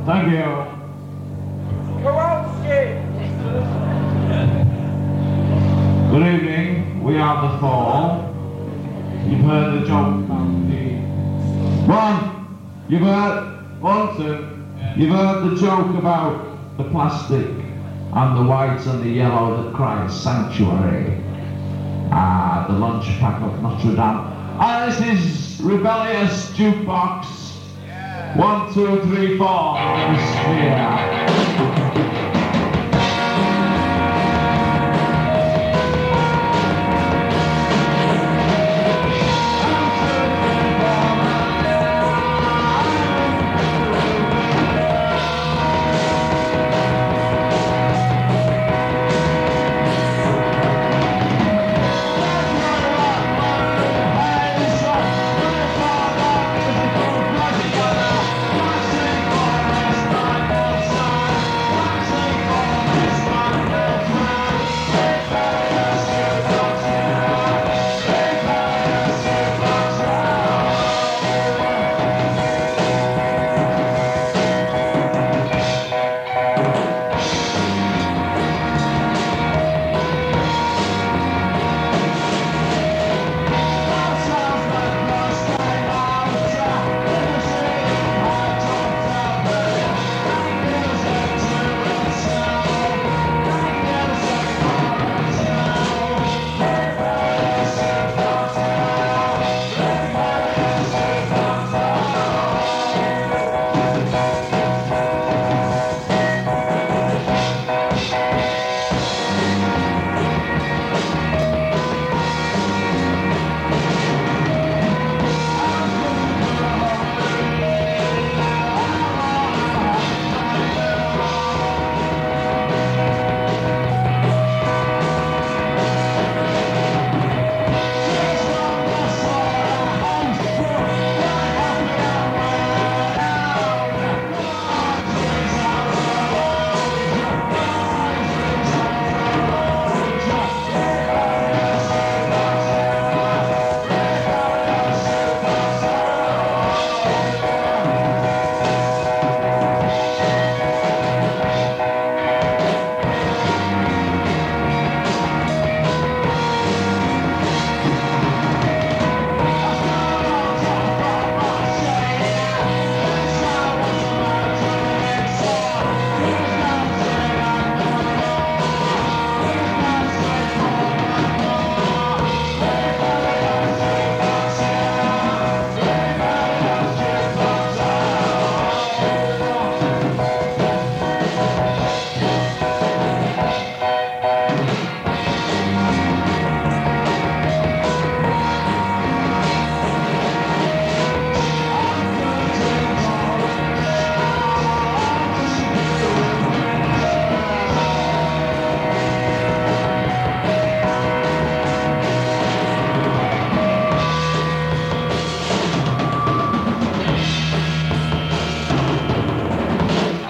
Thank you. Kowalski! Good evening, we are The Fall. You've heard the joke about the... You've heard the joke about the plastic and the white and the yellow that cries sanctuary. The lunch pack of Notre Dame. And this is Rebellious Jukebox. 1, 2, 3, 4. Sphere.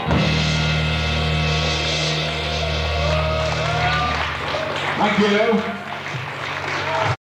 Thank you.